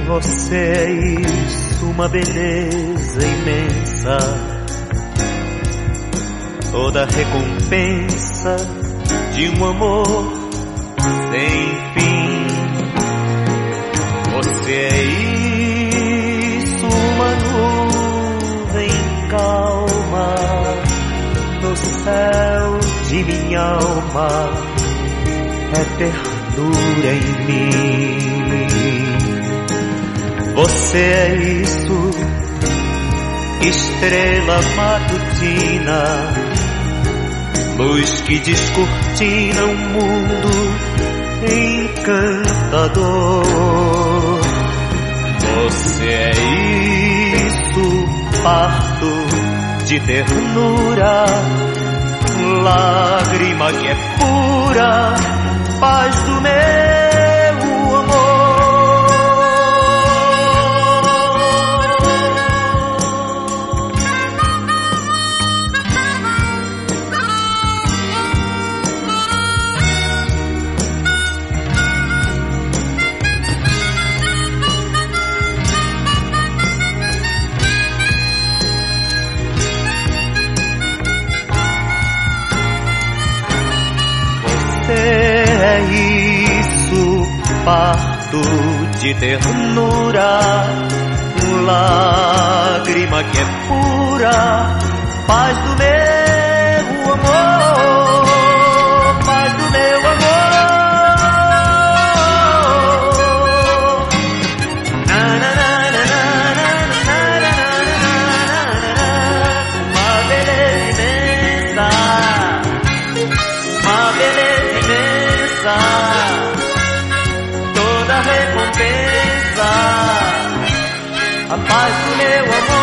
Você é isso, uma beleza imensa, toda recompensa de um amor sem fim. Você é isso, uma nuvem calma no céu de minha alma, é ternura em mim. Você é isso, estrela matutina, luz que descortina um mundo encantador. Você é isso, parto de ternura, lágrima que é pura, paz do meu amor. É isso, parto de ternura, lágrima que é pura, paz do meu amor, paz do meu amor. Uma beleza imensa, uma beleza imensa, toda recompensa, a paz do meu amor.